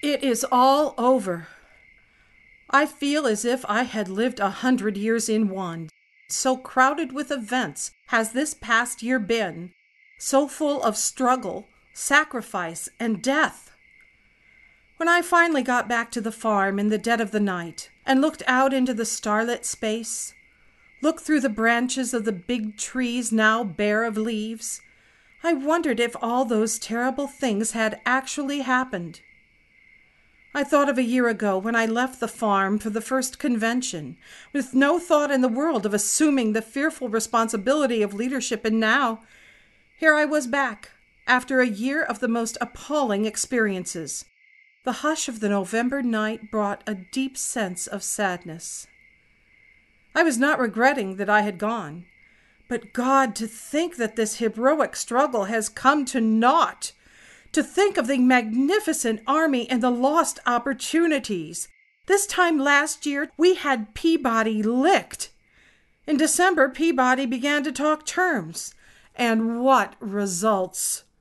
It is all over. I feel as if I had lived 100 years in one. So crowded with events has this past year been, so full of struggle, sacrifice, and death. When I finally got back to the farm in the dead of the night and looked out into the starlit space, looked through the branches of the big trees now bare of leaves, I wondered if all those terrible things had actually happened. I thought of a year ago when I left the farm for the first convention, with no thought in the world of assuming the fearful responsibility of leadership, and now, here I was back, after a year of the most appalling experiences. The hush of the November night brought a deep sense of sadness. I was not regretting that I had gone, but God, to think that this heroic struggle has come to naught! To think of the magnificent army and the lost opportunities. This time last year, we had Peabody licked. In December, Peabody began to talk terms. And what results?